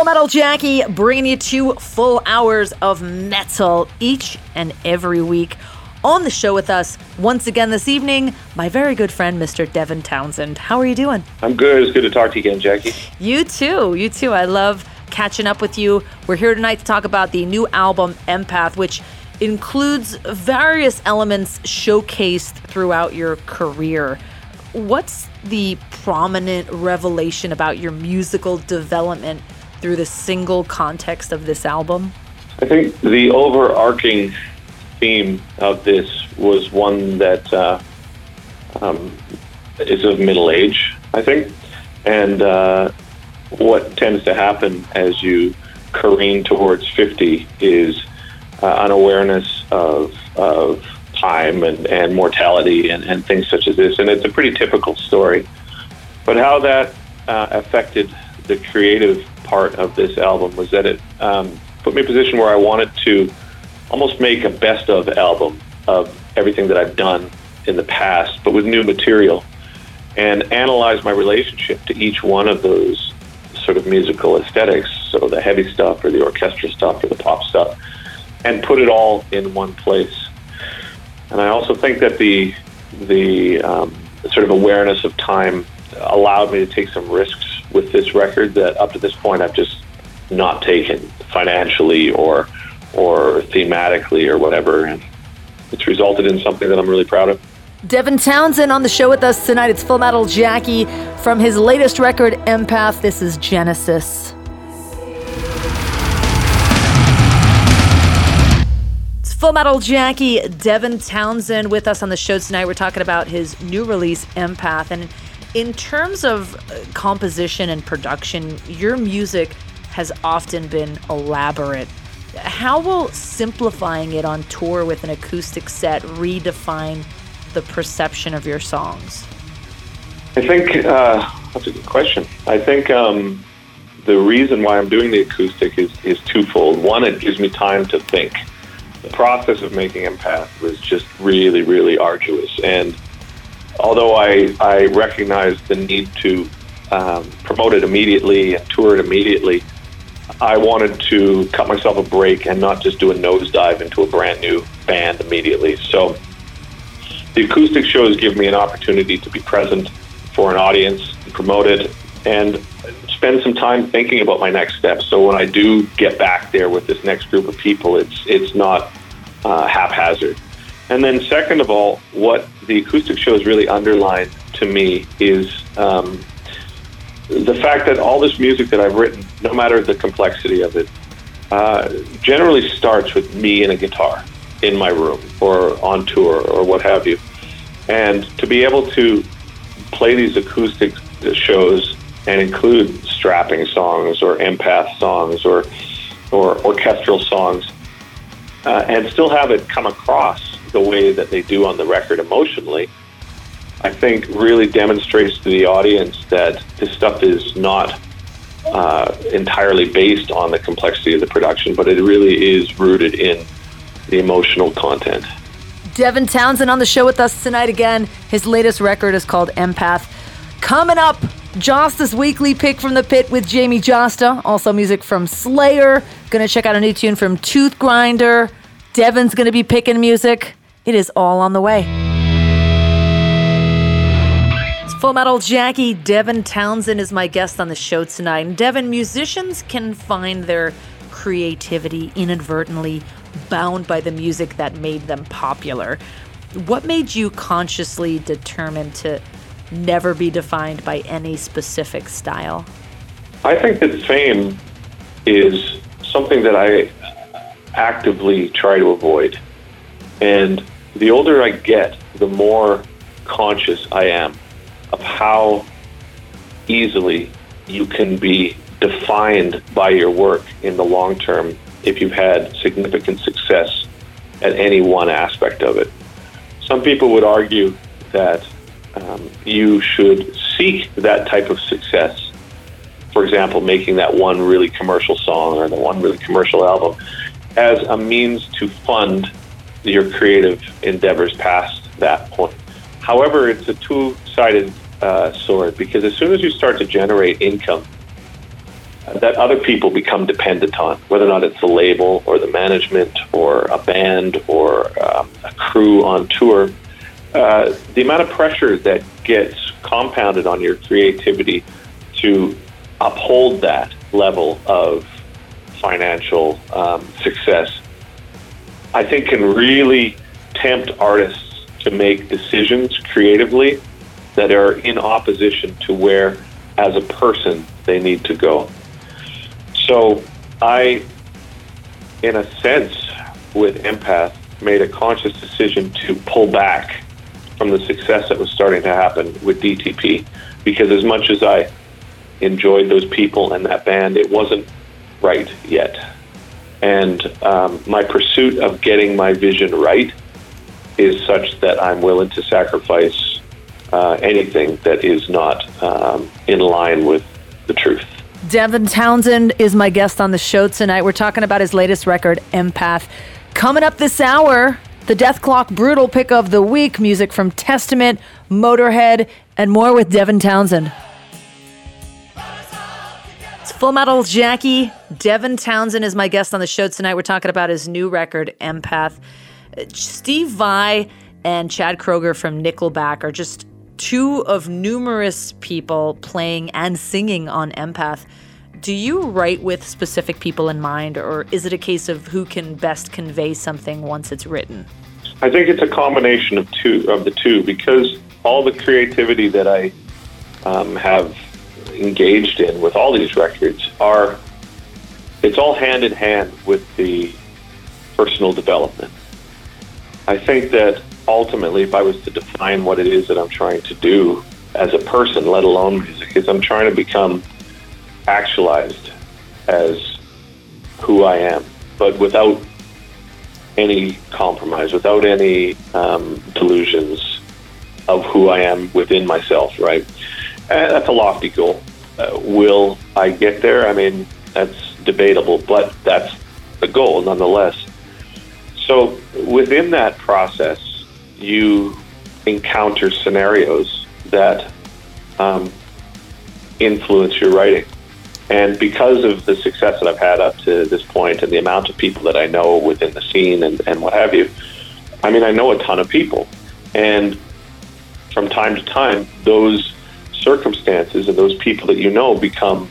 Full Metal Jackie, bringing you 2 full hours of metal each and every week. On the show with us, once again this evening, my very good friend, Mr. Devin Townsend. How are you doing? I'm good. It's good to talk to you again, Jackie. You too. You too. I love catching up with you. We're here tonight to talk about the new album, Empath, which includes various elements showcased throughout your career. What's the prominent revelation about your musical development through the single context of this album? I think the overarching theme of this was one that is of middle age, I think. And what tends to happen as you careen towards 50 is an awareness of time and mortality and things such as this. And it's a pretty typical story. But how that affected the creative part of this album was that it put me in a position where I wanted to almost make a best of album of everything that I've done in the past, but with new material, and analyze my relationship to each one of those sort of musical aesthetics, so the heavy stuff or the orchestral stuff or the pop stuff, and put it all in one place. And I also think that the sort of awareness of time allowed me to take some risks with this record that up to this point I've just not taken financially or thematically or whatever, and it's resulted in something that I'm really proud of. Devin Townsend on the show with us tonight. It's Full Metal Jackie from his latest record, Empath. This is Genesis. It's Full Metal Jackie, Devin Townsend with us on the show tonight. We're talking about his new release, Empath. And in terms of composition and production, your music has often been elaborate. How will simplifying it on tour with an acoustic set redefine the perception of your songs? I think that's a good question. I think the reason why I'm doing the acoustic is twofold. One, it gives me time to think. The process of making Empath was just really, really arduous. And although I recognize the need to promote it immediately and tour it immediately, I wanted to cut myself a break and not just do a nosedive into a brand new band immediately. So the acoustic shows give me an opportunity to be present for an audience, promote it, and spend some time thinking about my next steps. So when I do get back there with this next group of people, it's not haphazard. And then second of all, what the acoustic shows really underline to me is the fact that all this music that I've written, no matter the complexity of it, generally starts with me and a guitar in my room or on tour or what have you. And to be able to play these acoustic shows and include strapping songs or empath songs or orchestral songs and still have it come across the way that they do on the record emotionally, I think really demonstrates to the audience that this stuff is not entirely based on the complexity of the production, but it really is rooted in the emotional content. Devin Townsend on the show with us tonight again. His latest record is called Empath. Coming up, Josta's weekly pick from the pit with Jamie Josta. Also music from Slayer. Gonna check out a new tune from Tooth Grinder. Devin's gonna be picking music. It is all on the way. Full Metal Jackie, Devin Townsend is my guest on the show tonight. And Devin, musicians can find their creativity inadvertently bound by the music that made them popular. What made you consciously determined to never be defined by any specific style? I think that fame is something that I actively try to avoid. And the older I get, the more conscious I am of how easily you can be defined by your work in the long term if you've had significant success at any one aspect of it. Some people would argue that you should seek that type of success. For example, making that one really commercial song or the one really commercial album as a means to fund your creative endeavors past that point. However, it's a two-sided sword, because as soon as you start to generate income that other people become dependent on, whether or not it's the label or the management or a band or a crew on tour. The amount of pressure that gets compounded on your creativity to uphold that level of financial success, I think can really tempt artists to make decisions creatively that are in opposition to where, as a person, they need to go. So I, in a sense, with Empath, made a conscious decision to pull back from the success that was starting to happen with DTP, because as much as I enjoyed those people and that band, it wasn't right yet. And my pursuit of getting my vision right is such that I'm willing to sacrifice anything that is not in line with the truth. Devin Townsend is my guest on the show tonight. We're talking about his latest record, Empath. Coming up this hour, the Dethklok Brutal Pick of the Week, music from Testament, Motorhead, and more with Devin Townsend. It's Full Metal Jackie. Devin Townsend is my guest on the show tonight. We're talking about his new record, Empath. Steve Vai and Chad Kroeger from Nickelback are just two of numerous people playing and singing on Empath. Do you write with specific people in mind, or is it a case of who can best convey something once it's written? I think it's a combination of the two, because all the creativity that I have engaged in with all these records it's all hand in hand with the personal development. I think that ultimately, if I was to define what it is that I'm trying to do as a person, let alone music, is I'm trying to become actualized as who I am, but without any compromise, without any delusions of who I am within myself, right? And that's a lofty goal. Will I get there? I mean, that's debatable, but that's the goal nonetheless. So within that process, you encounter scenarios that influence your writing. And because of the success that I've had up to this point and the amount of people that I know within the scene and what have you, I mean, I know a ton of people. And from time to time, those circumstances and those people that you know become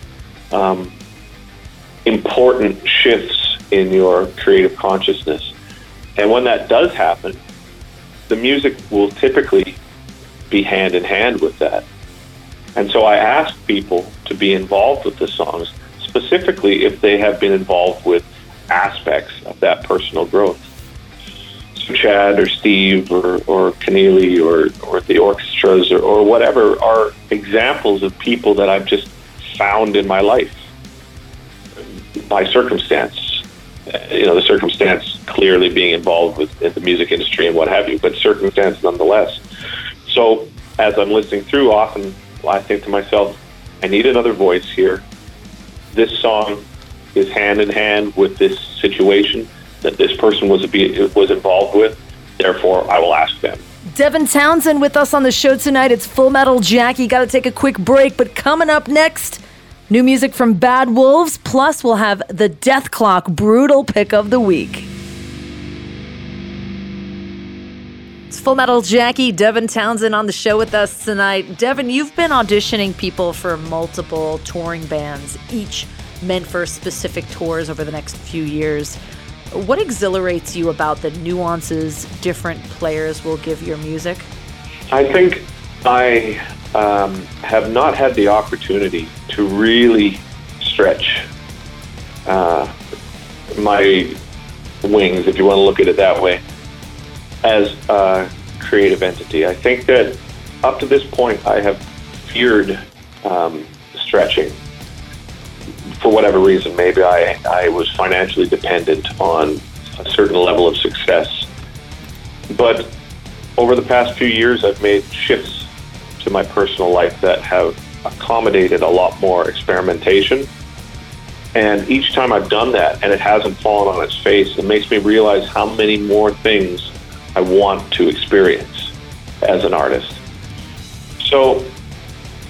important shifts in your creative consciousness. And when that does happen, the music will typically be hand in hand with that. And so I ask people to be involved with the songs, specifically if they have been involved with aspects of that personal growth. So Chad or Steve or Keneally or the orchestras or whatever are examples of people that I've just found in my life by circumstance. The circumstance clearly being involved with the music industry and what have you, but circumstance nonetheless. So as I'm listening through, often I think to myself, I need another voice here. This song is hand in hand with this situation that this person was involved with. Therefore, I will ask them. Devin Townsend with us on the show tonight. It's Full Metal Jackie. Got to take a quick break, but coming up next, new music from Bad Wolves, plus we'll have the Dethklok Brutal Pick of the Week. It's Full Metal Jackie, Devin Townsend on the show with us tonight. Devin, you've been auditioning people for multiple touring bands, each meant for specific tours over the next few years. What exhilarates you about the nuances different players will give your music? I think I have not had the opportunity to really stretch my wings, if you want to look at it that way, as a creative entity. I think that up to this point, I have feared stretching. For whatever reason, maybe I was financially dependent on a certain level of success. But over the past few years, I've made shifts to my personal life that have accommodated a lot more experimentation. And each time I've done that and it hasn't fallen on its face, it makes me realize how many more things I want to experience as an artist. So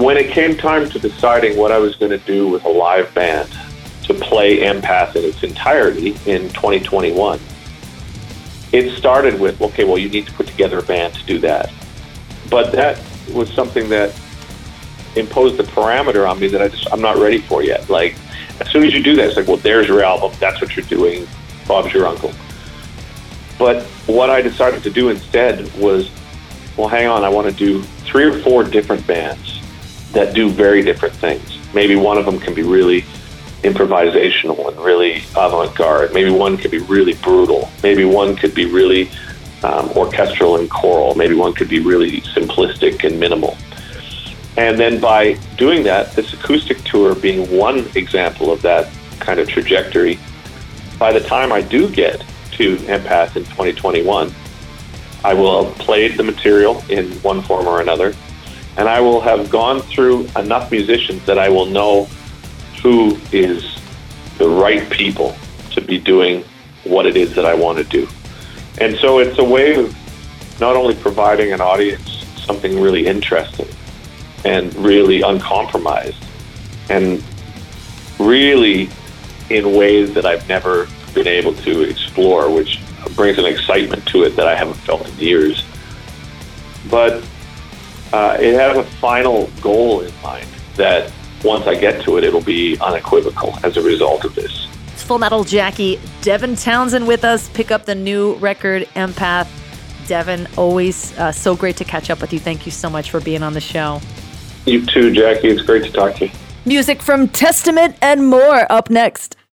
when it came time to deciding what I was going to do with a live band to play Empath in its entirety in 2021, it started with, okay, well, you need to put together a band to do that. But that was something that imposed the parameter on me that I'm not ready for yet. Like, as soon as you do that, it's like, well, there's your album. That's what you're doing. Bob's your uncle. But what I decided to do instead was, well, hang on, I want to do 3 or 4 different bands that do very different things. Maybe one of them can be really improvisational and really avant-garde. Maybe one could be really brutal. Maybe one could be really orchestral and choral. Maybe one could be really simplistic and minimal. And then by doing that, this acoustic tour being one example of that kind of trajectory, by the time I do get to Empath in 2021, I will have played the material in one form or another, and I will have gone through enough musicians that I will know who is the right people to be doing what it is that I want to do. And so it's a way of not only providing an audience something really interesting and really uncompromised and really in ways that I've never been able to explore, which brings an excitement to it that I haven't felt in years. But it has a final goal in mind that once I get to it, it'll be unequivocal as a result of this. It's Full Metal Jackie, Devin Townsend with us. Pick up the new record, Empath. Devin, always so great to catch up with you. Thank you so much for being on the show. You too, Jackie. It's great to talk to you. Music from Testament and more up next.